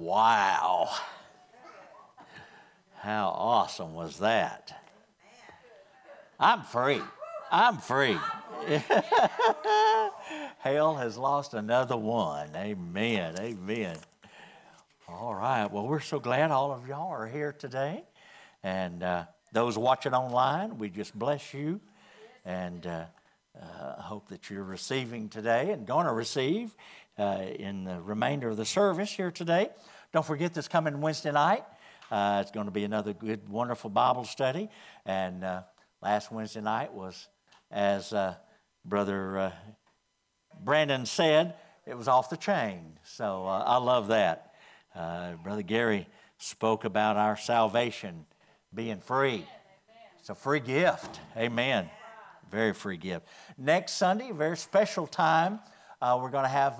Wow. How awesome was that? I'm free. I'm free. Hell has lost another one. Amen. Amen. All right. Well, we're so glad all of y'all are here today. And those watching online, we just bless you. And hope that you're receiving today and going to receive in the remainder of the service here today. Don't forget this coming Wednesday night. It's going to be another good, wonderful Bible study. And last Wednesday night was, as Brother Brandon said, it was off the chain. So I love that. Brother Gary spoke about our salvation being free. It's a free gift. Amen. Very free gift. Next Sunday, a very special time, we're going to have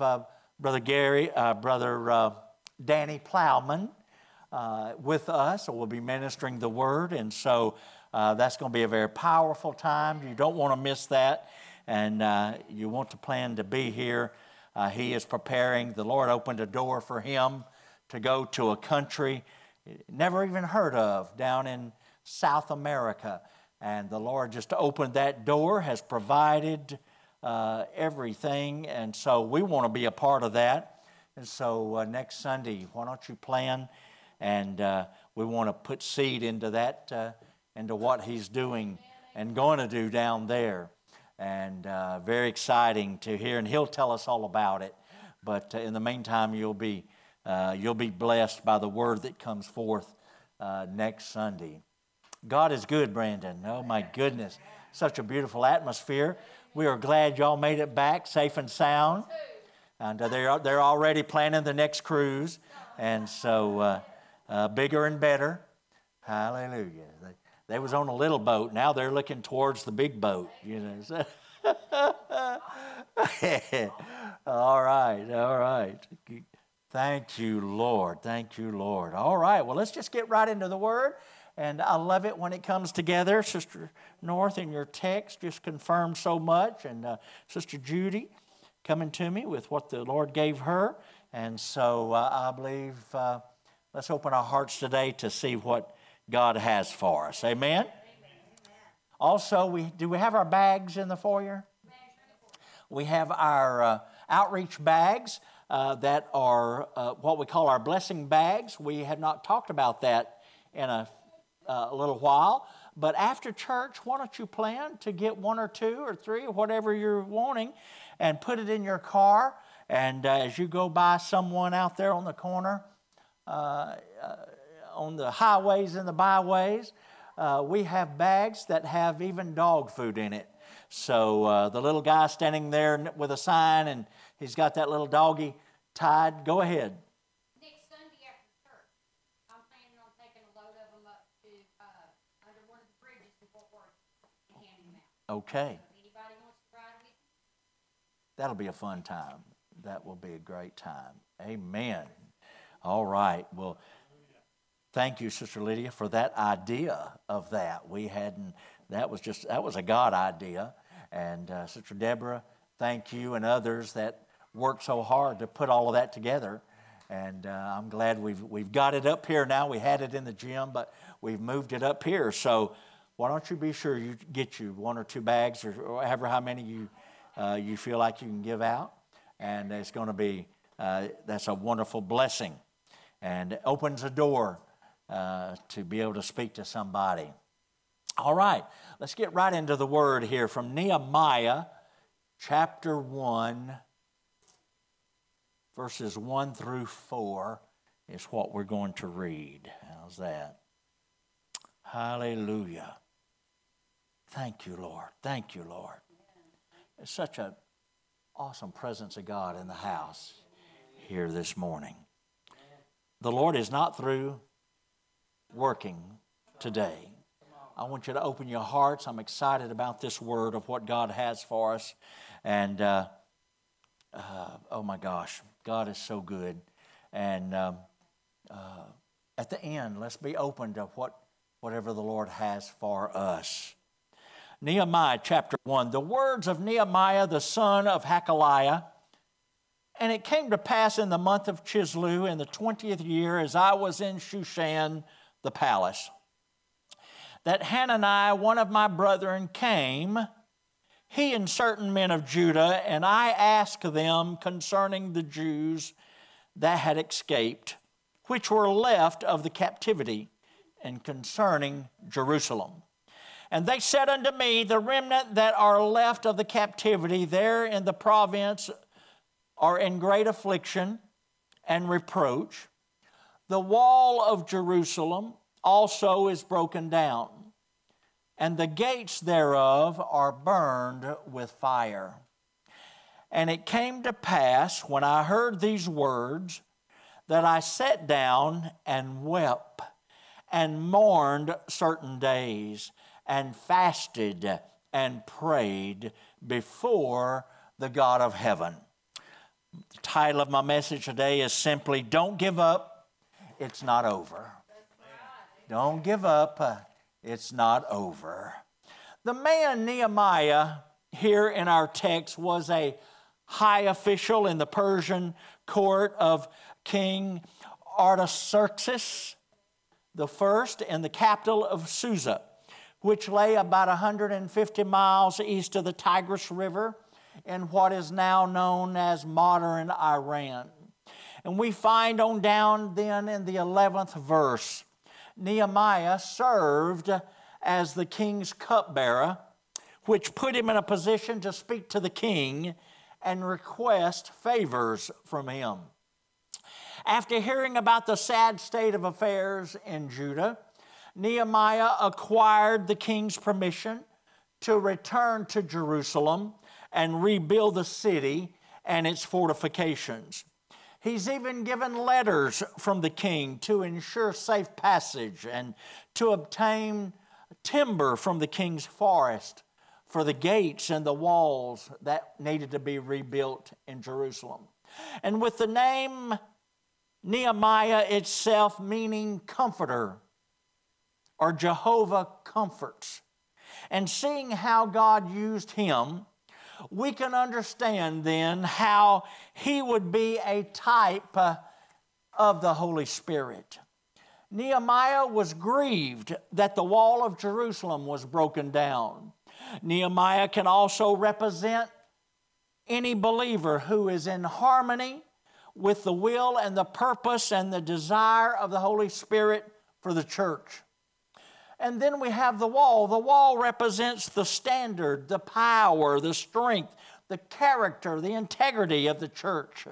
Brother Danny Plowman with us. So we'll be ministering the Word, and so that's going to be a very powerful time. You don't want to miss that, and you want to plan to be here. He is preparing. The Lord opened a door for him to go to a country never even heard of down in South America. And the Lord just opened that door, has provided everything. And so we want to be a part of that. And so next Sunday, why don't you plan? And we want to put seed into that, into what he's doing and going to do down there. And very exciting to hear. And he'll tell us all about it. But in the meantime, you'll be blessed by the word that comes forth next Sunday. God is good, Brandon. Oh, my goodness. Such a beautiful atmosphere. We are glad y'all made it back safe and sound. And they're already planning the next cruise. And so bigger and better. Hallelujah. They was on a little boat. Now they're looking towards the big boat. You know. All right. Thank you, Lord. Thank you, Lord. All right. Well, let's just get right into the Word. And I love it when it comes together. Sister North, in your text, just confirmed so much. And Sister Judy coming to me with what the Lord gave her. And so I believe let's open our hearts today to see what God has for us. Amen? Amen. Also, do we have our bags in the foyer? We have our outreach bags that are what we call our blessing bags. We have not talked about that in a little while. But after church, why don't you plan to get 1 or 2 or 3 or whatever you're wanting and put it in your car. And as you go by someone out there on the corner, on the highways and the byways, we have bags that have even dog food in it. So the little guy standing there with a sign and he's got that little doggy tied. Go ahead. Next Sunday after church, I'm planning on taking a load of them up to under one of the bridges in Fort Worth and handing them out. Okay. So if anybody wants to ride with me? That'll be a fun time. That will be a great time. Amen. All right. Well, thank you, Sister Lydia, for that idea of that. That was a God idea. And Sister Deborah, thank you, and others that worked so hard to put all of that together. And I'm glad we've got it up here now. We had it in the gym, but we've moved it up here. So why don't you be sure you get you 1 or 2 bags or however how many you feel like you can give out. And it's going to be, that's a wonderful blessing. And it opens a door to be able to speak to somebody. All right, let's get right into the word here from Nehemiah chapter 1, verses 1 through 4 is what we're going to read. How's that? Hallelujah. Thank you, Lord. Thank you, Lord. It's such an awesome presence of God in the house here this morning. The Lord is not through working today. I want you to open your hearts. I'm excited about this word of what God has for us. And, oh my gosh, God is so good. And at the end, let's be open to whatever the Lord has for us. Nehemiah chapter 1. The words of Nehemiah, the son of Hakaliah, And it came to pass in the month of Chislew in the 20th year, as I was in Shushan, the palace, that Hananiah, one of my brethren, came, he and certain men of Judah, and I asked them concerning the Jews that had escaped, which were left of the captivity, and concerning Jerusalem. And they said unto me, the remnant that are left of the captivity there in the province are in great affliction and reproach. The wall of Jerusalem also is broken down, and the gates thereof are burned with fire. And it came to pass, when I heard these words, that I sat down and wept, and mourned certain days, and fasted and prayed before the God of heaven. The title of my message today is simply, Don't Give Up, It's Not Over. Don't give up, it's not over. The man Nehemiah here in our text was a high official in the Persian court of King Artaxerxes the first in the capital of Susa, which lay about 150 miles east of the Tigris River in what is now known as modern Iran. And we find on down then in the 11th verse, Nehemiah served as the king's cupbearer, which put him in a position to speak to the king and request favors from him. After hearing about the sad state of affairs in Judah, Nehemiah acquired the king's permission to return to Jerusalem and rebuild the city and its fortifications. He's even given letters from the king to ensure safe passage and to obtain timber from the king's forest for the gates and the walls that needed to be rebuilt in Jerusalem. And with the name Nehemiah itself meaning comforter or Jehovah comforts, and seeing how God used him, we can understand then how he would be a type of the Holy Spirit. Nehemiah was grieved that the wall of Jerusalem was broken down. Nehemiah can also represent any believer who is in harmony with the will and the purpose and the desire of the Holy Spirit for the church. And then we have the wall. The wall represents the standard, the power, the strength, the character, the integrity of the church.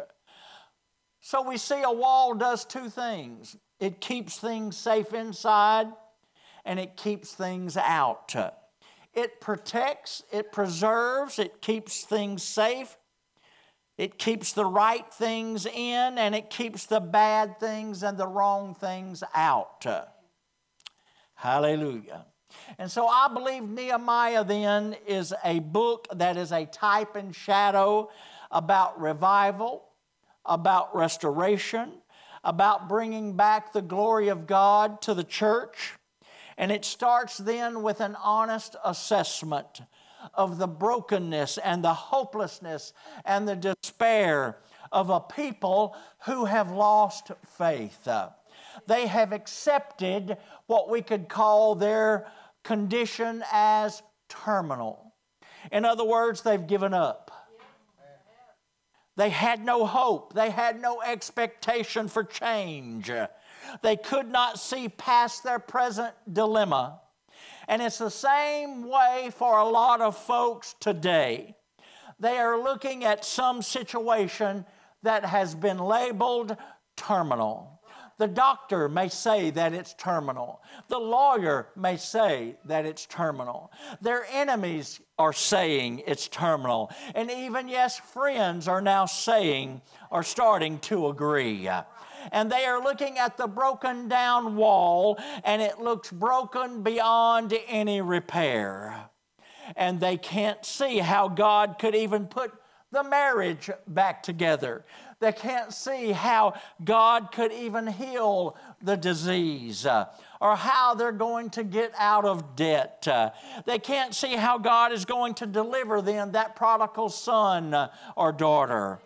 So we see a wall does two things. It keeps things safe inside, and it keeps things out. It protects, it preserves, it keeps things safe. It keeps the right things in, and it keeps the bad things and the wrong things out. Hallelujah. And so I believe Nehemiah then is a book that is a type and shadow about revival, about restoration, about bringing back the glory of God to the church. And it starts then with an honest assessment of the brokenness and the hopelessness and the despair of a people who have lost faith. They have accepted what we could call their condition as terminal. In other words, they've given up. They had no hope. They had no expectation for change. They could not see past their present dilemma. And it's the same way for a lot of folks today. They are looking at some situation that has been labeled terminal. The doctor may say that it's terminal. The lawyer may say that it's terminal. Their enemies are saying it's terminal. And even, yes, friends are now saying or starting to agree. And they are looking at the broken down wall, and it looks broken beyond any repair. And they can't see how God could even put the marriage back together. They can't see how God could even heal the disease or how they're going to get out of debt. They can't see how God is going to deliver them that prodigal son or daughter.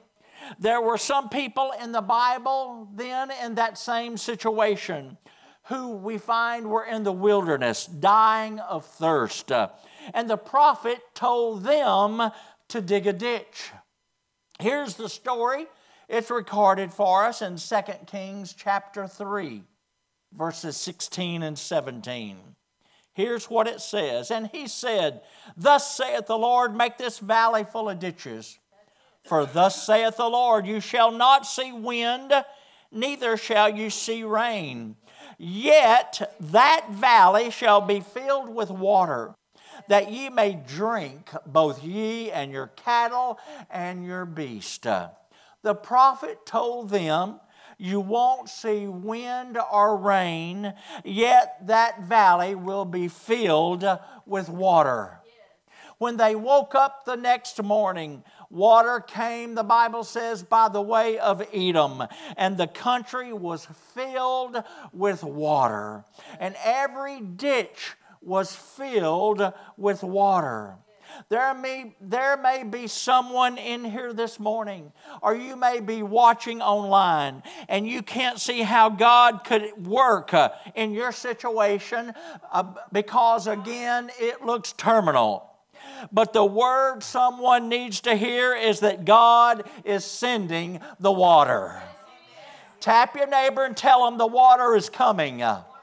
There were some people in the Bible then in that same situation who we find were in the wilderness, dying of thirst. And the prophet told them to dig a ditch. Here's the story. It's recorded for us in 2 Kings chapter 3, verses 16 and 17. Here's what it says. And he said, Thus saith the Lord, make this valley full of ditches. For thus saith the Lord, you shall not see wind, neither shall you see rain. Yet that valley shall be filled with water, that ye may drink, both ye and your cattle and your beast. The prophet told them, you won't see wind or rain, yet that valley will be filled with water. When they woke up the next morning, water came, the Bible says, by the way of Edom, and the country was filled with water, and every ditch was filled with water. There may be someone in here this morning, or you may be watching online, and you can't see how God could work in your situation because, again, it looks terminal. But the word someone needs to hear is that God is sending the water. Tap your neighbor and tell them the water is coming.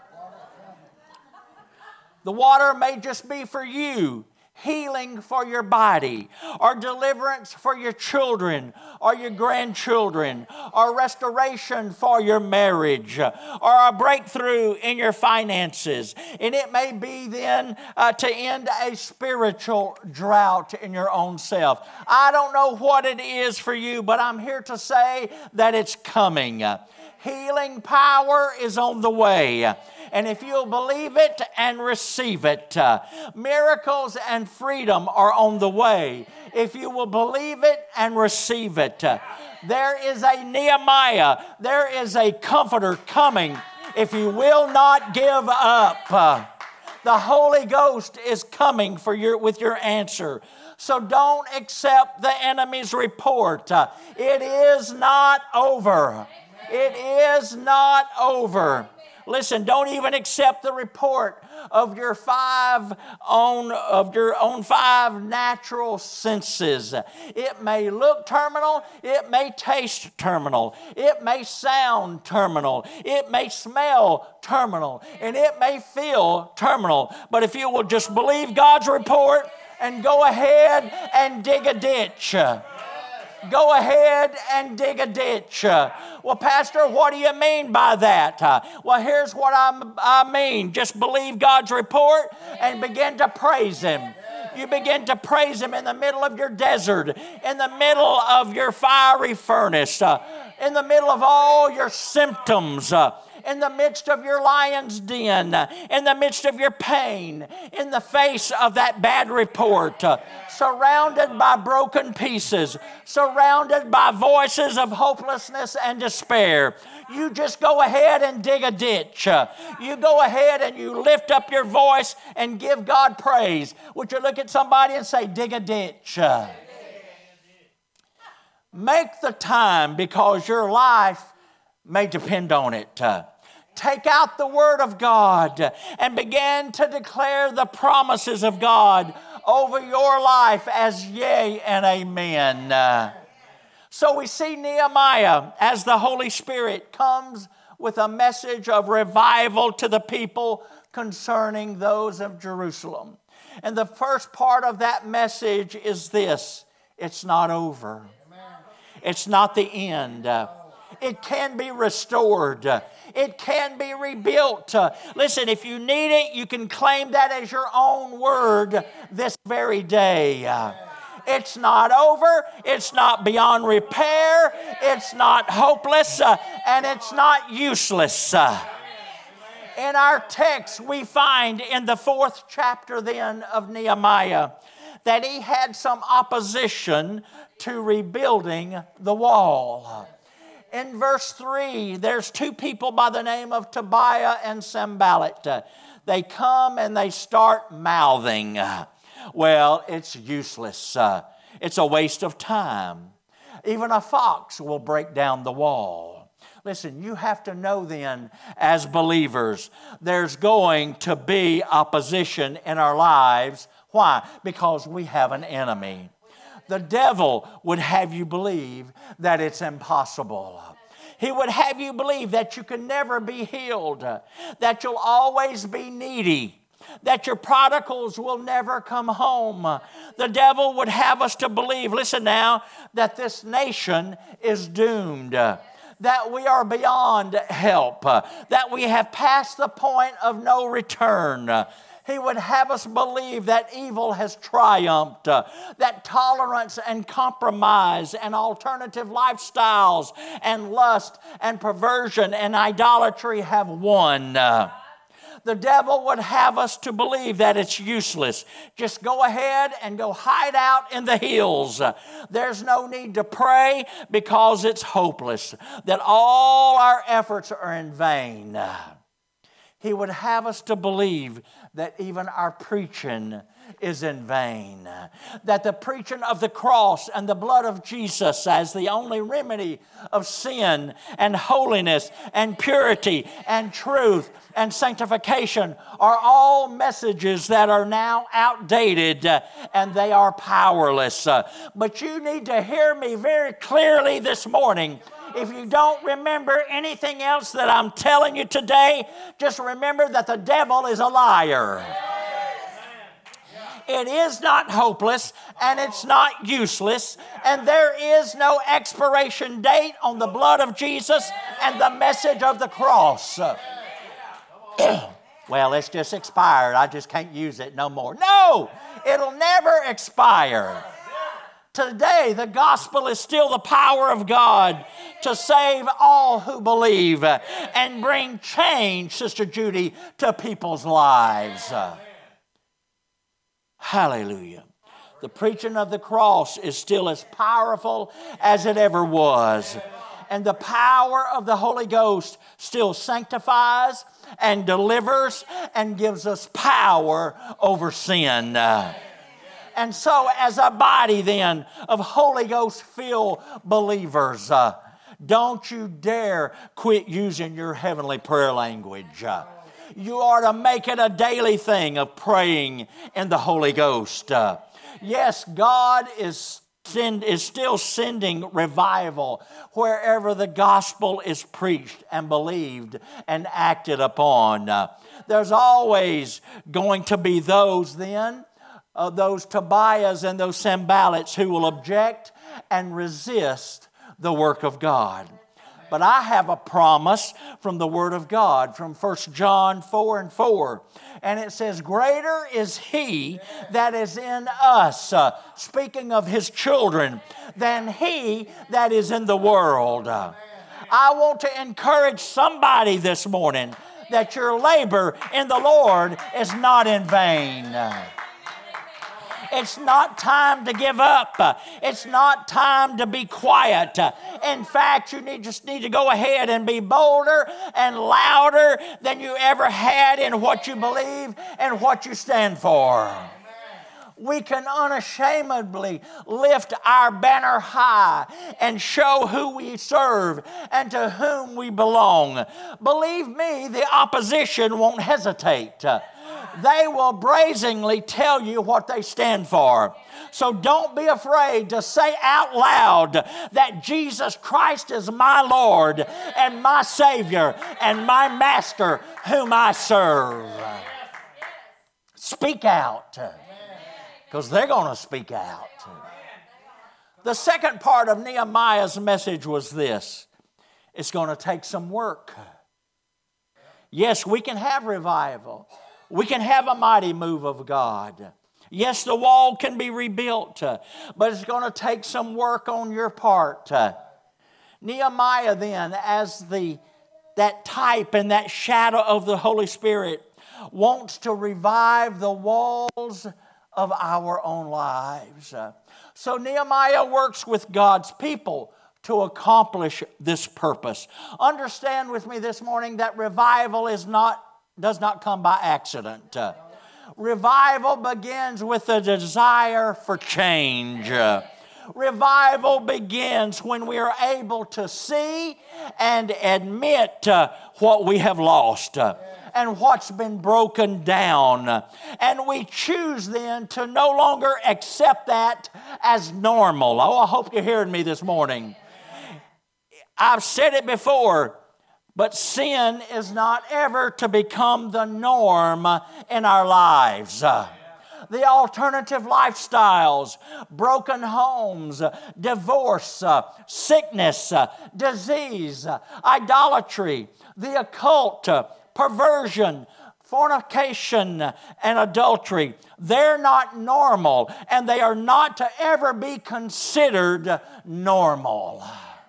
The water may just be for you. Healing for your body, or deliverance for your children, or your grandchildren, or restoration for your marriage, or a breakthrough in your finances. And it may be then to end a spiritual drought in your own self. I don't know what it is for you, but I'm here to say that it's coming. Healing power is on the way. And if you'll believe it and receive it, miracles and freedom are on the way. If you will believe it and receive it, there is a Nehemiah, there is a comforter coming if you will not give up. The Holy Ghost is coming with your answer. So don't accept the enemy's report. It is not over. It is not over. Listen, don't even accept the report of your own five natural senses. It may look terminal, it may taste terminal, it may sound terminal, it may smell terminal, and it may feel terminal. But if you will just believe God's report and go ahead and dig a ditch. Go ahead and dig a ditch. Well, Pastor, what do you mean by that? Well, here's what I mean. Just believe God's report and begin to praise Him. You begin to praise Him in the middle of your desert, in the middle of your fiery furnace, in the middle of all your symptoms, in the midst of your lion's den, in the midst of your pain, in the face of that bad report, surrounded by broken pieces, surrounded by voices of hopelessness and despair. You just go ahead and dig a ditch. You go ahead and you lift up your voice and give God praise. Would you look at somebody and say, dig a ditch? Make the time, because your life may depend on it. Take out the Word of God and begin to declare the promises of God over your life as yea and amen. So we see Nehemiah as the Holy Spirit comes with a message of revival to the people concerning those of Jerusalem. And the first part of that message is this: it's not over. It's not the end. It can be restored. It can be rebuilt. Listen, if you need it, you can claim that as your own word this very day. It's not over. It's not beyond repair. It's not hopeless. And it's not useless. In our text, we find in the 4th chapter then of Nehemiah that he had some opposition to rebuilding the wall. In verse 3, there's two people by the name of Tobiah and Sanballat. They come and they start mouthing, well, it's useless. It's a waste of time. Even a fox will break down the wall. Listen, you have to know then, as believers, there's going to be opposition in our lives. Why? Because we have an enemy. The devil would have you believe that it's impossible. He would have you believe that you can never be healed, that you'll always be needy, that your prodigals will never come home. The devil would have us to believe, listen now, that this nation is doomed, that we are beyond help, that we have passed the point of no return. He would have us believe that evil has triumphed, that tolerance and compromise and alternative lifestyles and lust and perversion and idolatry have won. The devil would have us to believe that it's useless. Just go ahead and go hide out in the hills. There's no need to pray because it's hopeless, that all our efforts are in vain. He would have us to believe that even our preaching is in vain. That the preaching of the cross and the blood of Jesus as the only remedy of sin and holiness and purity and truth and sanctification are all messages that are now outdated and they are powerless. But you need to hear me very clearly this morning. If you don't remember anything else that I'm telling you today, just remember that the devil is a liar. It is not hopeless and it's not useless, and there is no expiration date on the blood of Jesus and the message of the cross. Well, it's just expired. I just can't use it no more. No, it'll never expire. Today, the gospel is still the power of God to save all who believe and bring change, Sister Judy, to people's lives. Hallelujah. The preaching of the cross is still as powerful as it ever was. And the power of the Holy Ghost still sanctifies and delivers and gives us power over sin. And so as a body then of Holy Ghost-filled believers, don't you dare quit using your heavenly prayer language. You are to make it a daily thing of praying in the Holy Ghost. Yes, God is still sending revival wherever the gospel is preached and believed and acted upon. There's always going to be those then, those Tobiahs and those Sanballats who will object and resist the work of God. But I have a promise from the Word of God from 1 John 4:4. And it says, greater is He that is in us, speaking of His children, than he that is in the world. I want to encourage somebody this morning that your labor in the Lord is not in vain. It's not time to give up. It's not time to be quiet. In fact, you just need to go ahead and be bolder and louder than you ever had in what you believe and what you stand for. We can unashamedly lift our banner high and show who we serve and to whom we belong. Believe me, the opposition won't hesitate. They will brazenly tell you what they stand for. So don't be afraid to say out loud that Jesus Christ is my Lord and my Savior and my Master whom I serve. Speak out, because they're going to speak out. The second part of Nehemiah's message was this. It's going to take some work. Yes, we can have revival. We can have a mighty move of God. Yes, the wall can be rebuilt, but it's going to take some work on your part. Nehemiah then, as that type and that shadow of the Holy Spirit, wants to revive the walls of our own lives. So Nehemiah works with God's people to accomplish this purpose. Understand with me this morning that revival does not come by accident. Revival begins with a desire for change. Revival begins when we are able to see and admit what we have lost. And what's been broken down. And we choose then to no longer accept that as normal. Oh, I hope you're hearing me this morning. I've said it before, but sin is not ever to become the norm in our lives. The alternative lifestyles, broken homes, divorce, sickness, disease, idolatry, the occult, perversion, fornication, and adultery. They're not normal, and they are not to ever be considered normal.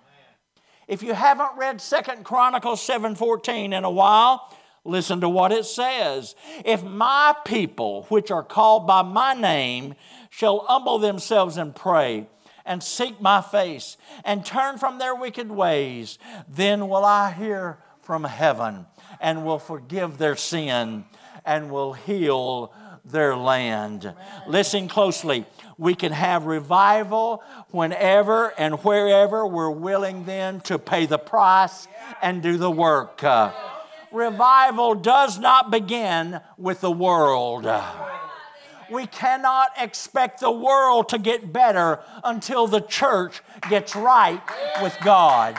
If you haven't read 2 Chronicles 7:14 in a while, listen to what it says. If my people, which are called by my name, shall humble themselves and pray, and seek my face, and turn from their wicked ways, then will I hear from heaven, and will forgive their sin, and will heal their land. Listen closely. We can have revival whenever and wherever we're willing then to pay the price and do the work. Revival does not begin with the world. We cannot expect the world to get better until the church gets right with God.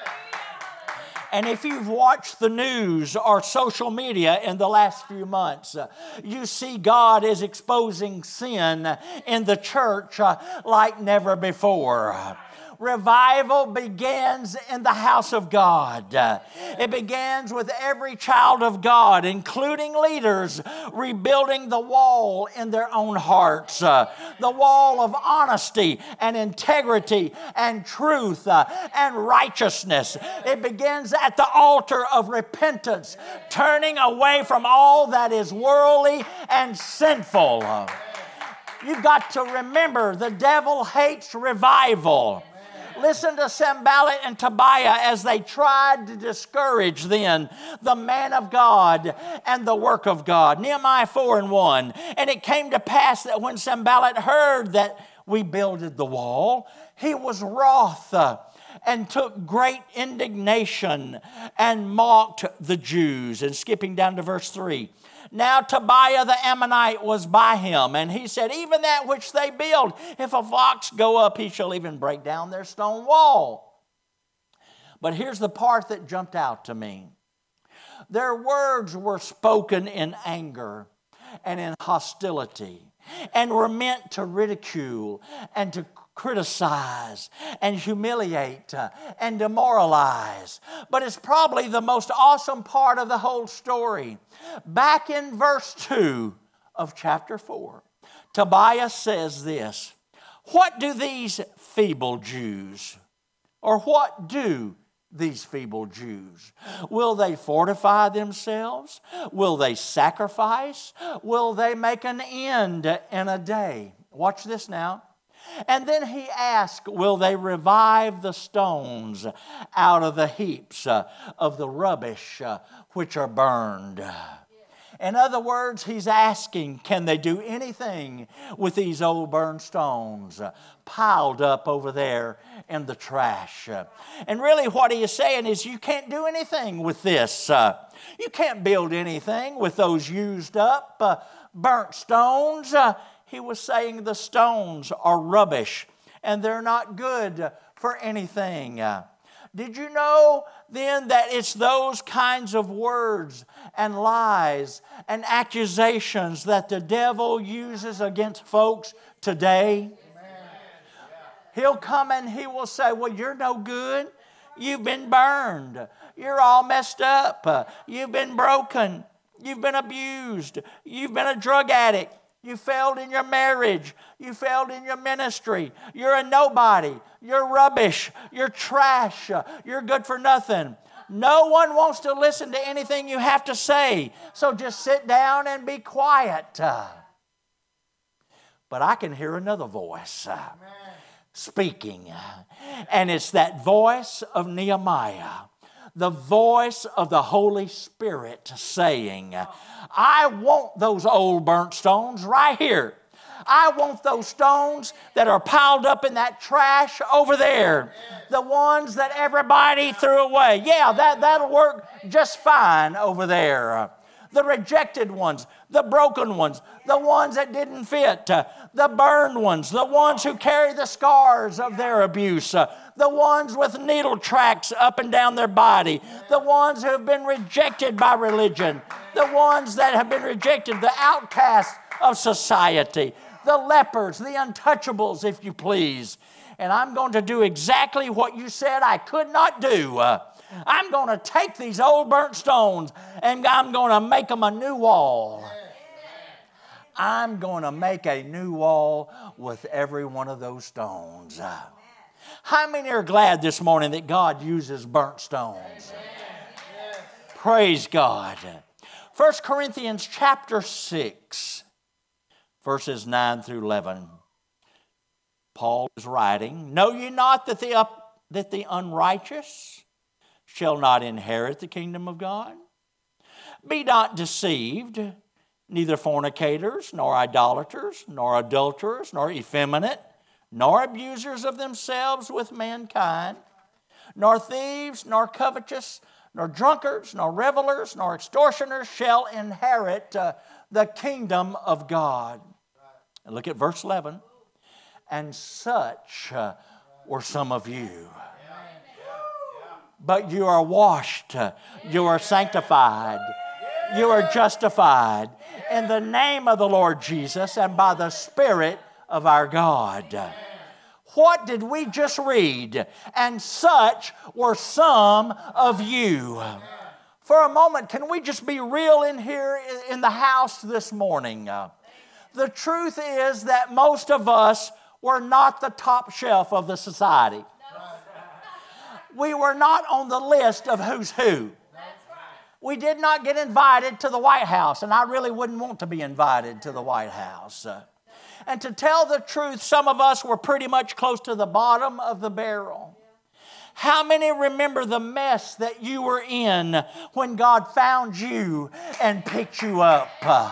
And if you've watched the news or social media in the last few months, you see God is exposing sin in the church like never before. Revival begins in the house of God. It begins with every child of God, including leaders, rebuilding the wall in their own hearts. The wall of honesty and integrity and truth and righteousness. It begins at the altar of repentance, turning away from all that is worldly and sinful. You've got to remember the devil hates revival. Listen to Sanballat and Tobiah as they tried to discourage then the man of God and the work of God. Nehemiah 4:1. And it came to pass that when Sanballat heard that we builded the wall, he was wroth and took great indignation and mocked the Jews. And skipping down to verse 3. Now Tobiah the Ammonite was by him, and he said, even that which they build, if a fox go up, he shall even break down their stone wall. But here's the part that jumped out to me. Their words were spoken in anger and in hostility, and were meant to ridicule and to criticize and humiliate and demoralize. But it's probably the most awesome part of the whole story. Back in verse 2 of chapter 4, Tobiah says this, what do these feeble Jews, or what do these feeble Jews? Will they fortify themselves? Will they sacrifice? Will they make an end in a day? Watch this now. And then he asked, will they revive the stones out of the heaps of the rubbish which are burned? In other words, he's asking, can they do anything with these old burned stones piled up over there in the trash? And really what he is saying is you can't do anything with this. You can't build anything with those used up, burnt stones. He was saying the stones are rubbish and they're not good for anything. Did you know then that it's those kinds of words and lies and accusations that the devil uses against folks today? He'll come and he will say, well, you're no good. You've been burned. You're all messed up. You've been broken. You've been abused. You've been a drug addict. You failed in your marriage. You failed in your ministry. You're a nobody. You're rubbish. You're trash. You're good for nothing. No one wants to listen to anything you have to say. So just sit down and be quiet. But I can hear another voice speaking. And it's that voice of Nehemiah. The voice of the Holy Spirit saying, I want those old burnt stones right here. I want those stones that are piled up in that trash over there. The ones that everybody threw away. Yeah, that'll work just fine over there. The rejected ones, the broken ones, the ones that didn't fit, the burned ones, the ones who carry the scars of their abuse, the ones with needle tracks up and down their body, the ones who have been rejected by religion, the ones that have been rejected, the outcasts of society, the lepers, the untouchables, if you please. And I'm going to do exactly what you said I could not do. I'm going to take these old burnt stones and I'm going to make them a new wall. I'm going to make a new wall with every one of those stones. How many are glad this morning that God uses burnt stones? Praise God. 1 Corinthians chapter 6, verses 9 through 11. Paul is writing, "Know ye not that the unrighteous shall not inherit the kingdom of God? Be not deceived, neither fornicators, nor idolaters, nor adulterers, nor effeminate, nor abusers of themselves with mankind, nor thieves, nor covetous, nor drunkards, nor revelers, nor extortioners shall inherit the kingdom of God." And look at verse 11. "And such were some of you. But you are washed, you are sanctified, you are justified in the name of the Lord Jesus and by the Spirit of our God." What did we just read? And such were some of you. For a moment, can we just be real in here in the house this morning? The truth is that most of us were not the top shelf of the society. We were not on the list of who's who. We did not get invited to the White House, and I really wouldn't want to be invited to the White House. And to tell the truth, some of us were pretty much close to the bottom of the barrel. How many remember the mess that you were in when God found you and picked you up?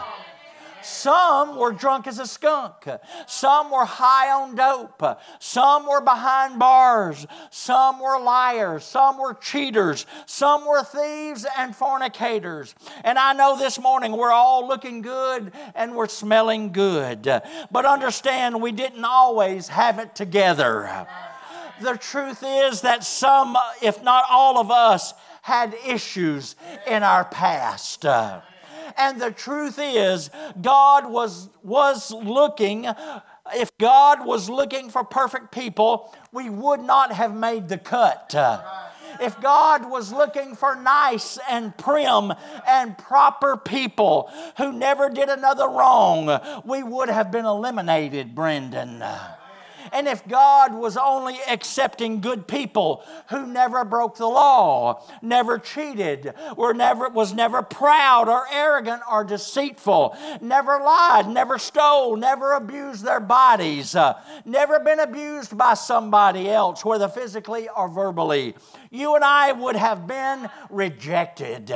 Some were drunk as a skunk. Some were high on dope. Some were behind bars. Some were liars. Some were cheaters. Some were thieves and fornicators. And I know this morning we're all looking good and we're smelling good. But understand, we didn't always have it together. The truth is that some, if not all of us, had issues in our past. And the truth is, God was looking, if God was looking for perfect people, we would not have made the cut. If God was looking for nice and prim and proper people who never did another wrong, we would have been eliminated, Brendan. And if God was only accepting good people who never broke the law, never cheated, was never proud or arrogant or deceitful, never lied, never stole, never abused their bodies, never been abused by somebody else, whether physically or verbally, you and I would have been rejected.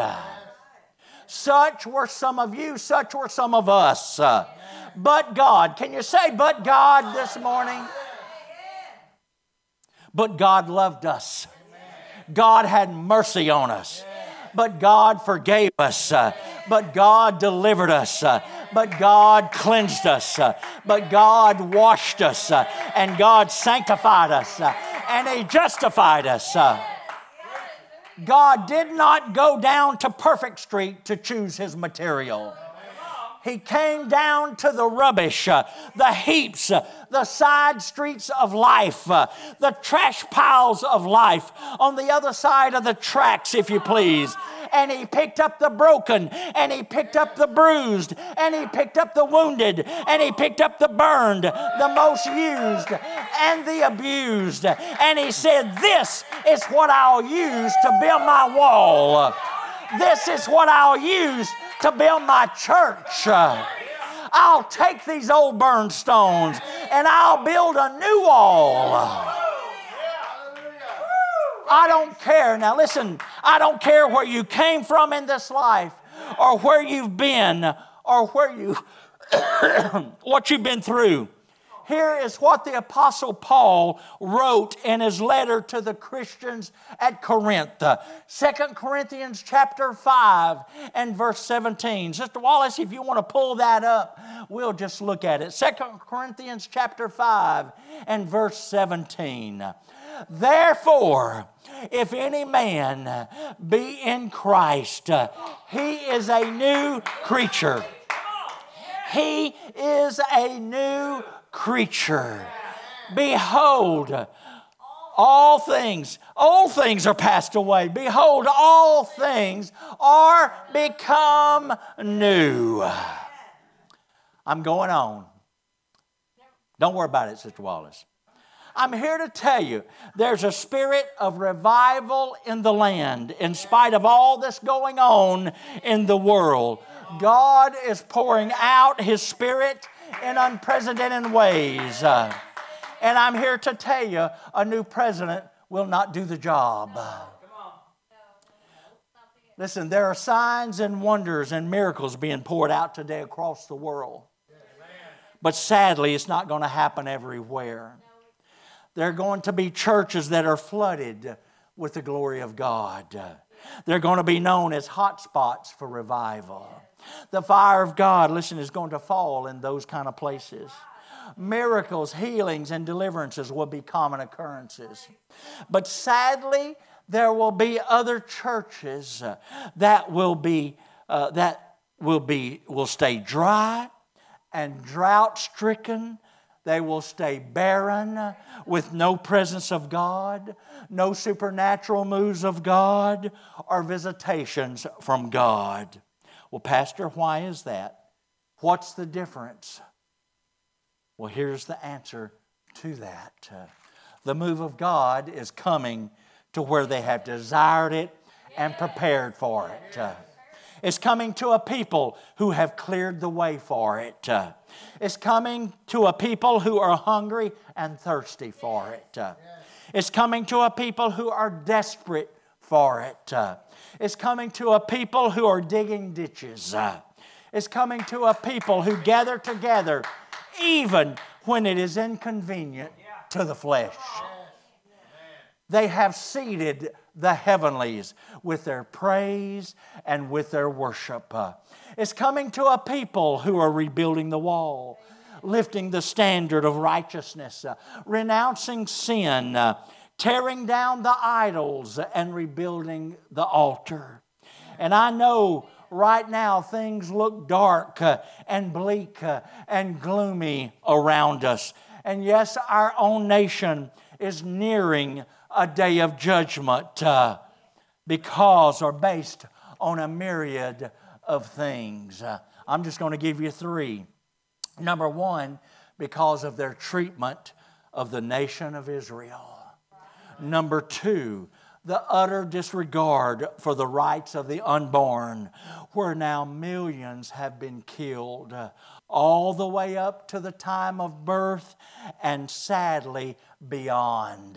Such were some of you, such were some of us. But God, can you say but God this morning? But God loved us. God had mercy on us. But God forgave us. But God delivered us. But God cleansed us. But God washed us. And God sanctified us. And He justified us. God did not go down to Perfect Street to choose His material. He came down to the rubbish, the heaps, the side streets of life, the trash piles of life on the other side of the tracks, if you please. And He picked up the broken, and He picked up the bruised, and He picked up the wounded, and He picked up the burned, the most used, and the abused. And He said, "This is what I'll use to build my wall. This is what I'll use to build my church. I'll take these old burned stones and I'll build a new wall." I don't care. Now listen, I don't care where you came from in this life or where you've been or where you what you've been through. Here is what the Apostle Paul wrote in his letter to the Christians at Corinth. 2 Corinthians chapter 5 and verse 17. Sister Wallace, if you want to pull that up, we'll just look at it. 2 Corinthians chapter 5 and verse 17. Therefore, if any man be in Christ, he is a new creature. He is a new creature. Behold, old things are passed away. Behold, all things are become new. I'm going on. Don't worry about it, Sister Wallace. I'm here to tell you there's a spirit of revival in the land in spite of all that's going on in the world. God is pouring out His Spirit in unprecedented ways. And I'm here to tell you, a new president will not do the job. Listen, there are signs and wonders and miracles being poured out today across the world. But sadly, it's not going to happen everywhere. There are going to be churches that are flooded with the glory of God. They're going to be known as hot spots for revival. The fire of God, listen, is going to fall in those kind of places. Miracles, healings, and deliverances will be common occurrences. But sadly, there will be other churches that will stay dry and drought-stricken. They will stay barren with no presence of God, no supernatural moves of God, or visitations from God. Well, Pastor, why is that? What's the difference? Well, here's the answer to that. The move of God is coming to where they have desired it and prepared for it. It's coming to a people who have cleared the way for it. It's coming to a people who are hungry and thirsty for it. It's coming to a people who are desperate for it. It's coming to a people who are digging ditches. It's coming to a people who gather together even when it is inconvenient to the flesh. They have seeded the heavenlies with their praise and with their worship. It's coming to a people who are rebuilding the wall, lifting the standard of righteousness, renouncing sin, tearing down the idols and rebuilding the altar. And I know right now things look dark and bleak and gloomy around us. And yes, our own nation is nearing a day of judgment because or based on a myriad of things. I'm just going to give you three. Number one, because of their treatment of the nation of Israel. Number two, the utter disregard for the rights of the unborn, where now millions have been killed all the way up to the time of birth and sadly beyond.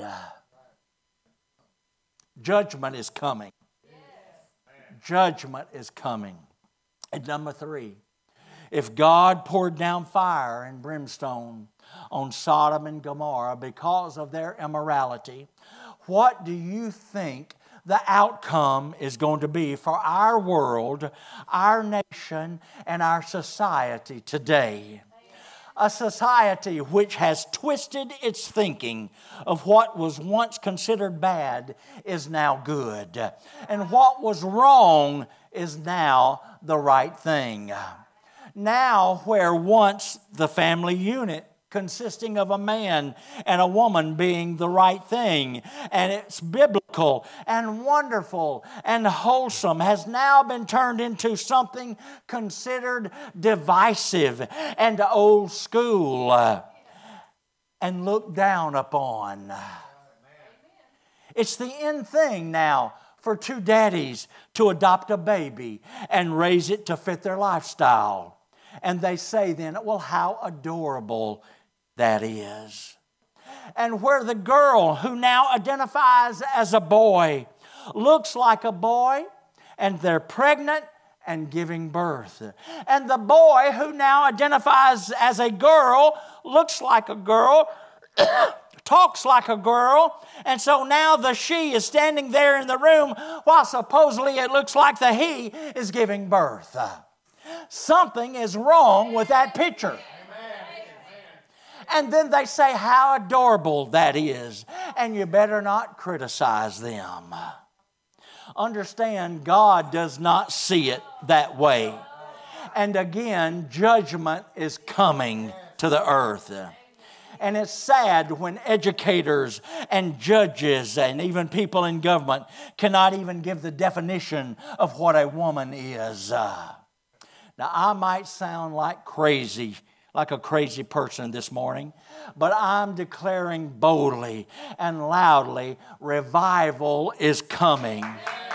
Judgment is coming. Judgment is coming. And number three, if God poured down fire and brimstone on Sodom and Gomorrah because of their immorality, what do you think the outcome is going to be for our world, our nation, and our society today? A society which has twisted its thinking of what was once considered bad is now good. And what was wrong is now the right thing. Now, where once the family unit consisting of a man and a woman being the right thing, and it's biblical and wonderful and wholesome, has now been turned into something considered divisive and old school and looked down upon. It's the in thing now for two daddies to adopt a baby and raise it to fit their lifestyle. And they say then, well, how adorable that is. And where the girl who now identifies as a boy looks like a boy, and they're pregnant and giving birth. And the boy, who now identifies as a girl, looks like a girl, talks like a girl, and so now the she is standing there in the room while supposedly it looks like the he is giving birth. Something is wrong with that picture. And then they say how adorable that is, and you better not criticize them. Understand, God does not see it that way. And again, judgment is coming to the earth. And it's sad when educators and judges and even people in government cannot even give the definition of what a woman is. Now, I might sound like a crazy person this morning, but I'm declaring boldly and loudly, revival is coming.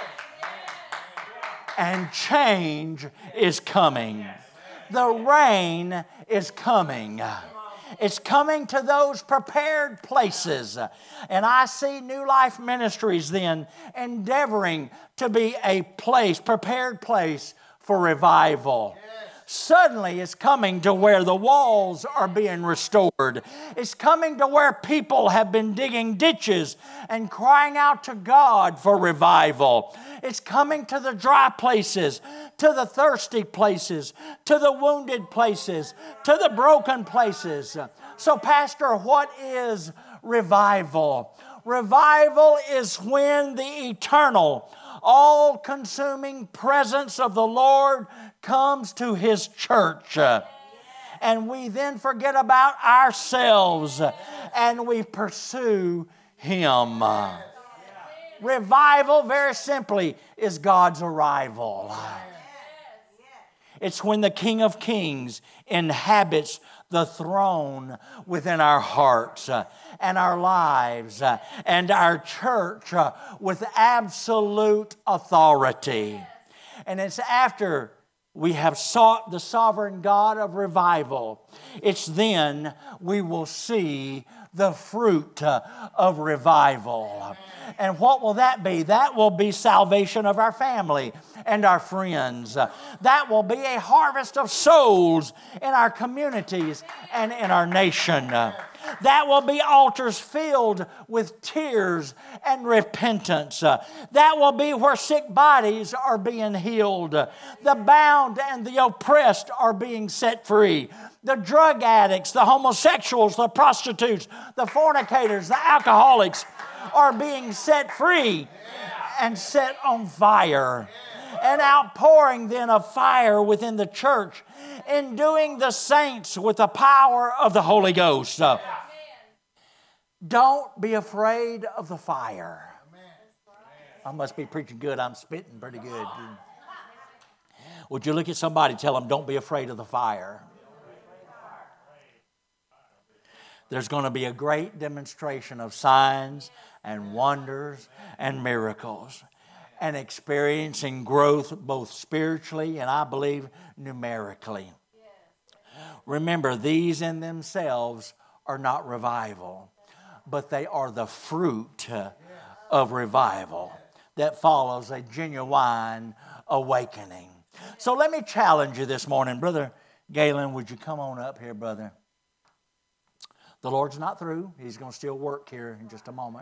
And change is coming. The rain is coming. It's coming to those prepared places. And I see New Life Ministries then endeavoring to be a prepared place for revival. Suddenly it's coming to where the walls are being restored. It's coming to where people have been digging ditches and crying out to God for revival. It's coming to the dry places, to the thirsty places, to the wounded places, to the broken places. So, Pastor, what is revival? Revival is when the eternal, all-consuming presence of the Lord comes to His church. And we then forget about ourselves and we pursue Him. Revival, very simply, is God's arrival. It's when the King of Kings inhabits the throne within our hearts and our lives and our church with absolute authority. And it's after we have sought the sovereign God of revival, it's then we will see the fruit of revival. And what will that be? That will be salvation of our family and our friends. That will be a harvest of souls in our communities and in our nation. That will be altars filled with tears and repentance. That will be where sick bodies are being healed. The bound and the oppressed are being set free. The drug addicts, the homosexuals, the prostitutes, the fornicators, the alcoholics are being set free and set on fire. An outpouring then of fire within the church, enduing the saints with the power of the Holy Ghost. Don't be afraid of the fire. I must be preaching good. I'm spitting pretty good. Would you look at somebody and tell them, don't be afraid of the fire? There's going to be a great demonstration of signs and wonders and miracles, and experiencing growth both spiritually and I believe numerically. Remember, these in themselves are not revival, but they are the fruit of revival that follows a genuine awakening. So let me challenge you this morning. Brother Galen, would you come on up here, brother? The Lord's not through. He's going to still work here in just a moment.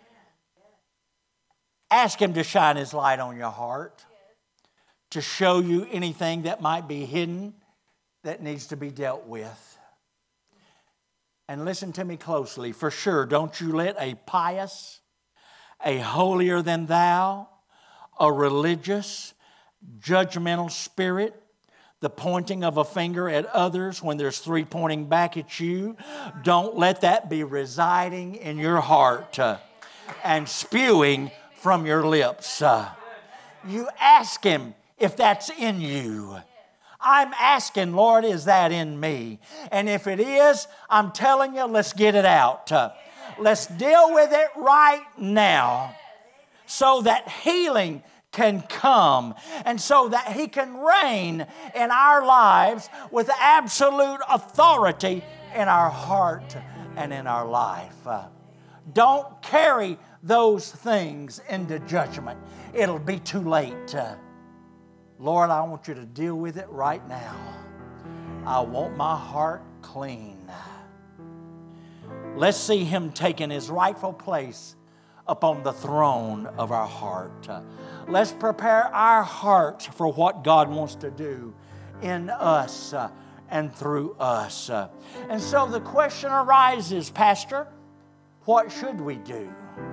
Ask Him to shine His light on your heart, to show you anything that might be hidden that needs to be dealt with. And listen to me closely. For sure, don't you let a pious, a holier than thou, a religious, judgmental spirit, the pointing of a finger at others when there's three pointing back at you, don't let that be residing in your heart and spewing from your lips. You ask Him if that's in you. I'm asking, Lord, is that in me? And if it is, I'm telling you, let's get it out. Let's deal with it right now so that healing can come and so that He can reign in our lives with absolute authority in our heart and in our life. Don't carry those things into judgment. It'll be too late. Lord, I want you to deal with it right now. I want my heart clean. Let's see Him taking His rightful place upon the throne of our heart. Let's prepare our hearts for what God wants to do in us and through us. And so the question arises, Pastor, what should we do?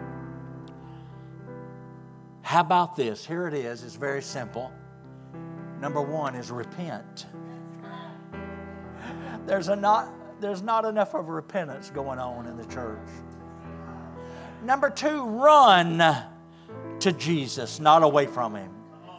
How about this? Here it is. It's very simple. Number one is repent. There's not enough of repentance going on in the church. Number two, run to Jesus, not away from Him.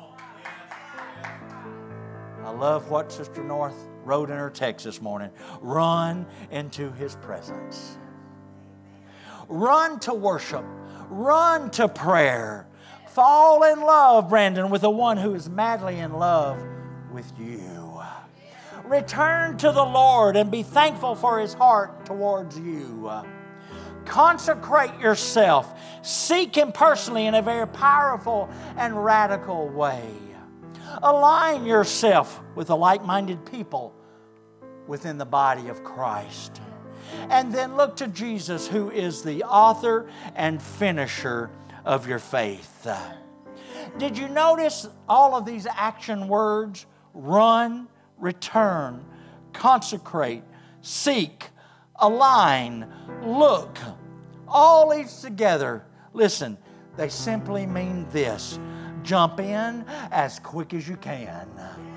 I love what Sister North wrote in her text this morning. Run into His presence. Run to worship. Run to prayer. Fall in love, Brandon, with the one who is madly in love with you. Return to the Lord and be thankful for His heart towards you. Consecrate yourself. Seek Him personally in a very powerful and radical way. Align yourself with the like-minded people within the body of Christ. And then look to Jesus, who is the author and finisher of your faith. Did you notice all of these action words? Run, return, consecrate, seek, align, look. All these together, listen, they simply mean this: jump in as quick as you can.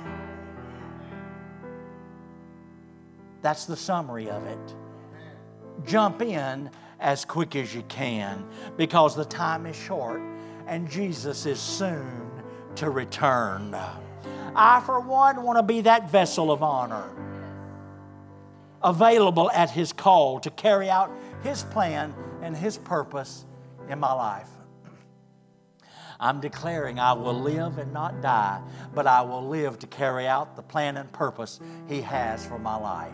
That's the summary of it. Jump in as quick as you can, because the time is short and Jesus is soon to return. I, for one, want to be that vessel of honor, available at His call to carry out His plan and His purpose in my life. I'm declaring I will live and not die, but I will live to carry out the plan and purpose He has for my life.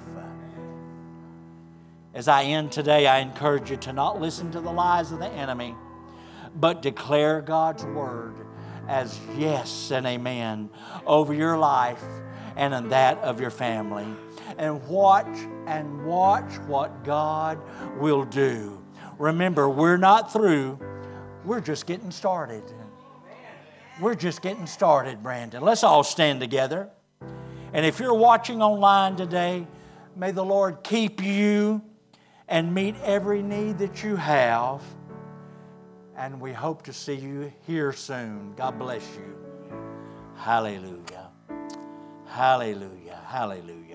As I end today, I encourage you to not listen to the lies of the enemy, but declare God's word as yes and amen over your life and in that of your family. And watch what God will do. Remember, we're not through. We're just getting started. We're just getting started, Brandon. Let's all stand together. And if you're watching online today, may the Lord keep you and meet every need that you have. And we hope to see you here soon. God bless you. Hallelujah. Hallelujah. Hallelujah.